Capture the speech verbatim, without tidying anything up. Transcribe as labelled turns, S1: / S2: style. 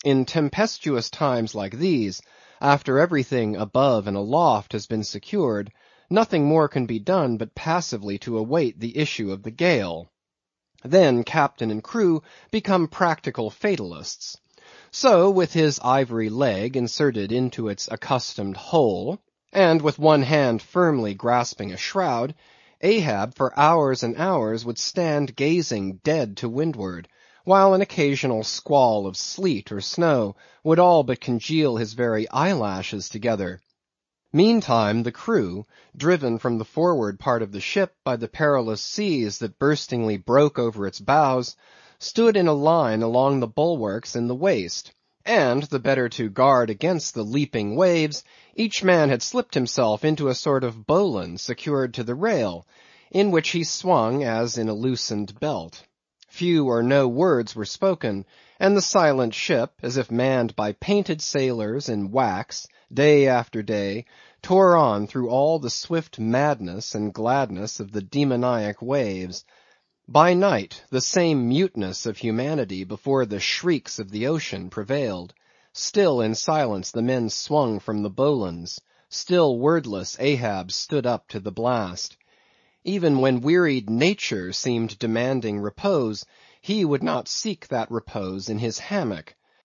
S1: In tempestuous times like these, after everything above and aloft has been secured, nothing more can be done but passively to await the issue of the gale. Then captain and crew become practical fatalists. So, with his ivory leg inserted into its accustomed hole, and with one hand firmly grasping a shroud, Ahab for hours and hours would stand gazing dead to windward, while an occasional squall of sleet or snow would all but congeal his very eyelashes together. Meantime the crew, driven from the forward part of the ship by the perilous seas that burstingly broke over its bows, stood in a line along the bulwarks in the waist, and the better to guard against the leaping waves, each man had slipped himself into a sort of bowline secured to the rail, in which he swung as in a loosened belt. Few or no words were spoken, and the silent ship, as if manned by painted sailors in wax, day after day, tore on through all the swift madness and gladness of the demoniac waves. By night the same muteness of humanity before the shrieks of the ocean prevailed. Still in silence the men swung from the bowlines. Still wordless Ahab stood up to the blast. Even when wearied nature seemed demanding repose, he would not seek that repose in his hammock,